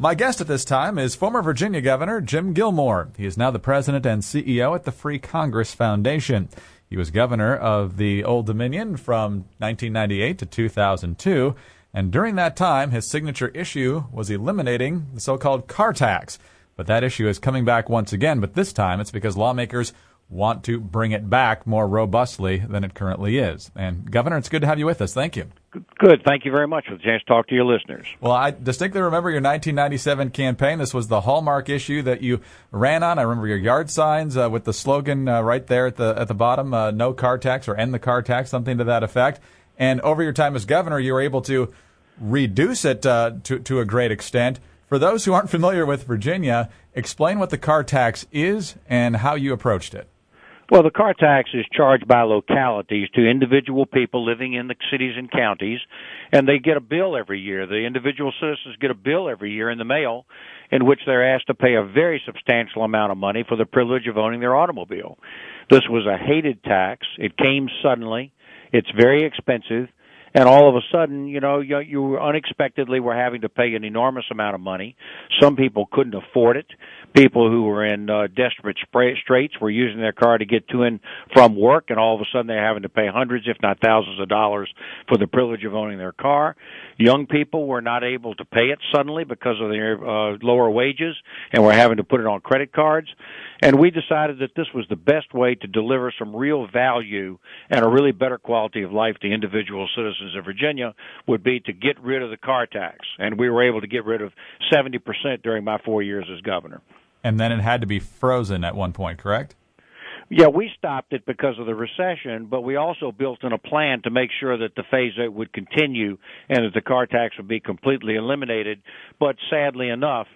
My guest at this time is former Virginia Governor Jim Gilmore. He is now the president and CEO at the Free Congress Foundation. He was governor of the Old Dominion from 1998 to 2002, and during that time, his signature issue was eliminating the so-called car tax. But that issue is coming back once again, but this time it's because lawmakers want to bring it back more robustly than it currently is. And, Governor, it's good to have you with us. Thank you. Good. Thank you very much for the chance to talk to your listeners. Well, I distinctly remember your 1997 campaign. This was the hallmark issue that you ran on. I remember your yard signs with the slogan right there at the bottom, no car tax or end the car tax, something to that effect. And over your time as governor, you were able to reduce it to a great extent. For those who aren't familiar with Virginia, explain what the car tax is and how you approached it. Well, the car tax is charged by localities to individual people living in the cities and counties, and they get a bill every year. The individual citizens get a bill every year in the mail in which they're asked to pay a very substantial amount of money for the privilege of owning their automobile. This was a hated tax. It came suddenly. It's very expensive. And all of a sudden, you unexpectedly were having to pay an enormous amount of money. Some people couldn't afford it. People who were in desperate straits were using their car to get to and from work, and all of a sudden they're having to pay hundreds, if not thousands of dollars for the privilege of owning their car. Young people were not able to pay it suddenly because of their lower wages, and were having to put it on credit cards. And we decided that this was the best way to deliver some real value and a really better quality of life to individual citizens of Virginia would be to get rid of the car tax. And we were able to get rid of 70% during my 4 years as governor. And then it had to be frozen at one point, correct? Yeah, we stopped it because of the recession, but we also built in a plan to make sure that the phase-out would continue and that the car tax would be completely eliminated. But sadly enough,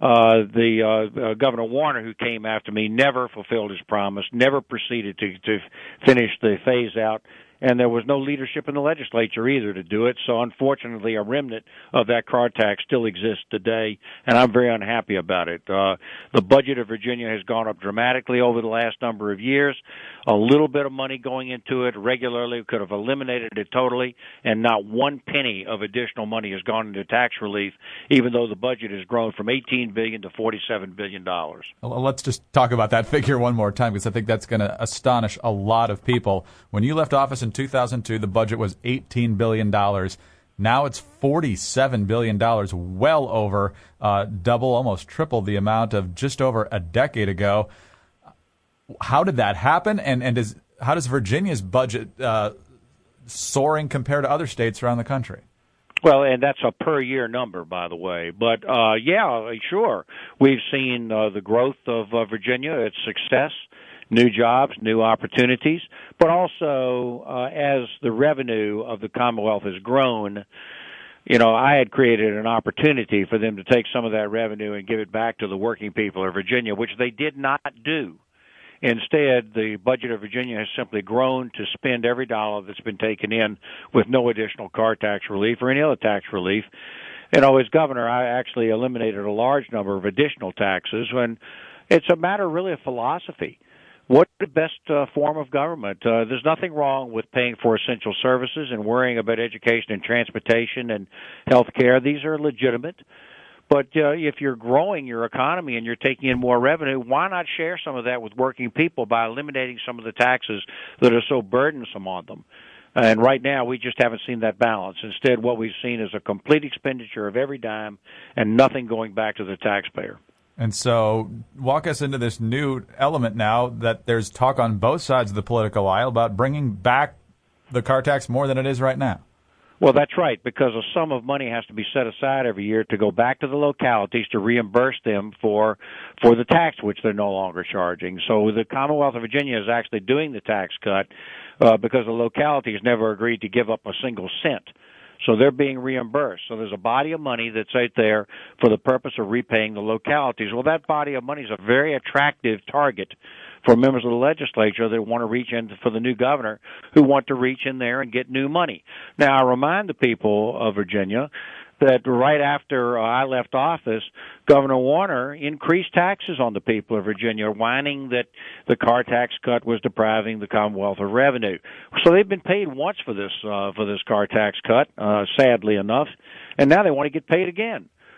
Governor Warner, who came after me, never fulfilled his promise, never proceeded to finish the phase-out. And there was no leadership in the legislature either to do it. So unfortunately, a remnant of that car tax still exists today, and I'm very unhappy about it. The budget of Virginia has gone up dramatically over the last number of years. A little bit of money going into it regularly could have eliminated it totally, and not one penny of additional money has gone into tax relief, even though the budget has grown from $18 billion to $47 billion. Well, let's just talk about that figure one more time, because I think that's going to astonish a lot of people. When you left office in 2002, the budget was $18 billion. Now it's $47 billion, well over double, almost triple the amount of just over a decade ago. How did that happen? And how does Virginia's budget soaring compare to other states around the country? Well, and that's a per-year number, by the way. But, yeah, sure. We've seen the growth of Virginia, its success, new jobs, new opportunities, but also as the revenue of the Commonwealth has grown, I had created an opportunity for them to take some of that revenue and give it back to the working people of Virginia, which they did not do. Instead, the budget of Virginia has simply grown to spend every dollar that's been taken in with no additional car tax relief or any other tax relief. As governor, I actually eliminated a large number of additional taxes, and it's a matter really of philosophy. What's the best form of government? There's nothing wrong with paying for essential services and worrying about education and transportation and health care. These are legitimate. But if you're growing your economy and you're taking in more revenue, why not share some of that with working people by eliminating some of the taxes that are so burdensome on them? And right now, we just haven't seen that balance. Instead, what we've seen is a complete expenditure of every dime and nothing going back to the taxpayer. And so walk us into this new element now that there's talk on both sides of the political aisle about bringing back the car tax more than it is right now. Well, that's right, because a sum of money has to be set aside every year to go back to the localities to reimburse them for the tax which they're no longer charging. So the Commonwealth of Virginia is actually doing the tax cut because the localities never agreed to give up a single cent. So they're being reimbursed. So there's a body of money that's out there for the purpose of repaying the localities. Well, that body of money is a very attractive target for members of the legislature that want to reach in for the new governor who want to reach in there and get new money. Now, I remind the people of Virginia that right after I left office, Governor Warner increased taxes on the people of Virginia, whining that the car tax cut was depriving the Commonwealth of revenue. So they've been paid once for this car tax cut, sadly enough, and now they want to get paid again.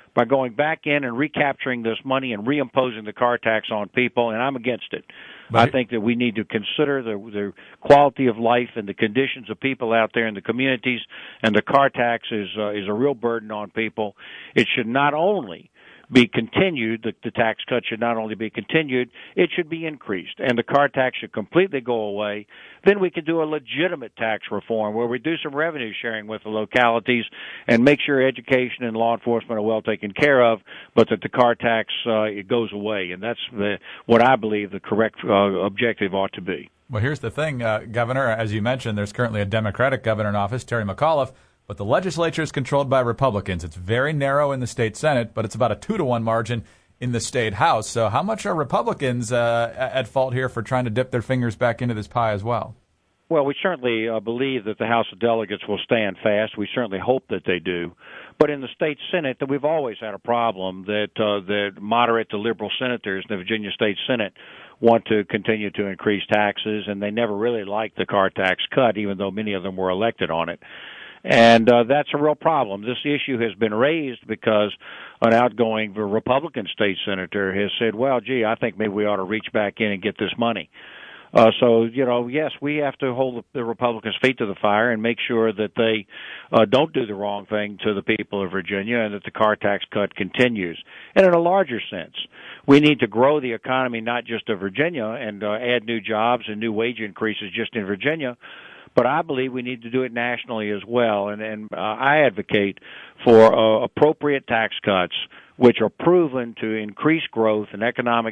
by going back in and recapturing this money and reimposing the car tax on people, and I'm against it. But I think that we need to consider the quality of life and the conditions of people out there in the communities, and the car tax is a real burden on people. It should not only be continued, the tax cut should not only be continued, it should be increased, and the car tax should completely go away. Then we can do a legitimate tax reform where we do some revenue sharing with the localities and make sure education and law enforcement are well taken care of, but that the car tax it goes away, and that's what I believe the correct objective ought to be. Well, here's the thing, Governor. As you mentioned, there's currently a Democratic governor in office, Terry McAuliffe, but the legislature is controlled by Republicans. It's very narrow in the state Senate, but it's about a 2-to-1 margin in the state House. So how much are Republicans at fault here for trying to dip their fingers back into this pie as well? Well, we certainly believe that the House of Delegates will stand fast. We certainly hope that they do. But in the state Senate, that we've always had a problem that moderate to liberal senators in the Virginia State Senate want to continue to increase taxes, and they never really liked the car tax cut, even though many of them were elected on it. And that's a real problem. This issue has been raised because an outgoing Republican state senator has said, well, gee, I think maybe we ought to reach back in and get this money. So, yes, we have to hold the Republicans' feet to the fire and make sure that they don't do the wrong thing to the people of Virginia and that the car tax cut continues. And in a larger sense, we need to grow the economy not just of Virginia and add new jobs and new wage increases just in Virginia, but I believe we need to do it nationally as well. And I advocate for appropriate tax cuts which are proven to increase growth and economic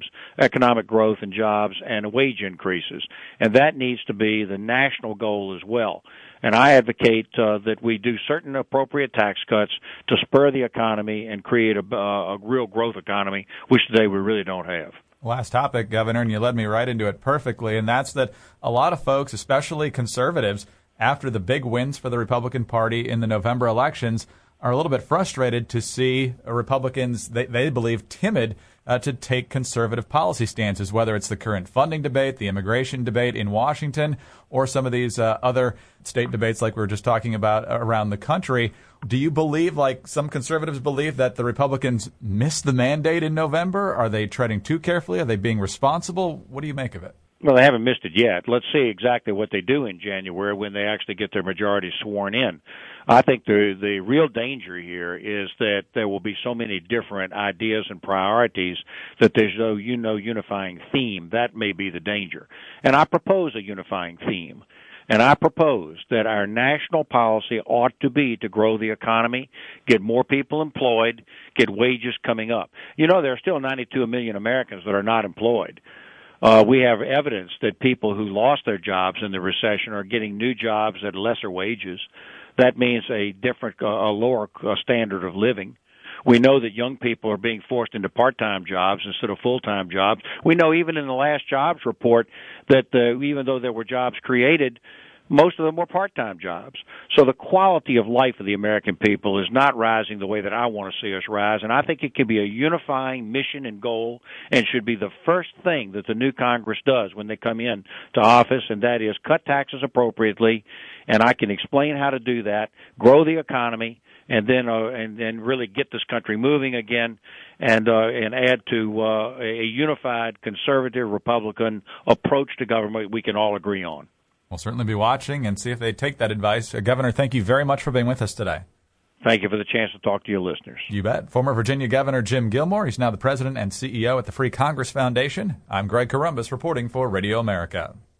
growth and jobs and wage increases. And that needs to be the national goal as well. And I advocate that we do certain appropriate tax cuts to spur the economy and create a real growth economy, which today we really don't have. Last topic, Governor, and you led me right into it perfectly, and that's that a lot of folks, especially conservatives, after the big wins for the Republican Party in the November elections, are a little bit frustrated to see Republicans, they believe, timid to take conservative policy stances, whether it's the current funding debate, the immigration debate in Washington, or some of these other state debates like we were just talking about around the country. Do you believe, like some conservatives believe, that the Republicans missed the mandate in November? Are they treading too carefully? Are they being responsible? What do you make of it? Well, they haven't missed it yet. Let's see exactly what they do in January when they actually get their majority sworn in. I think the real danger here is that there will be so many different ideas and priorities that there's no unifying theme. That may be the danger. And I propose a unifying theme. And I propose that our national policy ought to be to grow the economy, get more people employed, get wages coming up. There are still 92 million Americans that are not employed. We have evidence that people who lost their jobs in the recession are getting new jobs at lesser wages. That means a lower standard of living. We know that young people are being forced into part-time jobs instead of full-time jobs. We know even in the last jobs report that even though there were jobs created, most of them were part-time jobs. So the quality of life of the American people is not rising the way that I want to see us rise, and I think it can be a unifying mission and goal and should be the first thing that the new Congress does when they come in to office, and that is cut taxes appropriately, and I can explain how to do that, grow the economy, and then really get this country moving again, and add to a unified conservative Republican approach to government we can all agree on. We'll certainly be watching and see if they take that advice. Governor, thank you very much for being with us today. Thank you for the chance to talk to your listeners. You bet. Former Virginia Governor Jim Gilmore. He's now the president and CEO at the Free Congress Foundation. I'm Greg Corombos reporting for Radio America.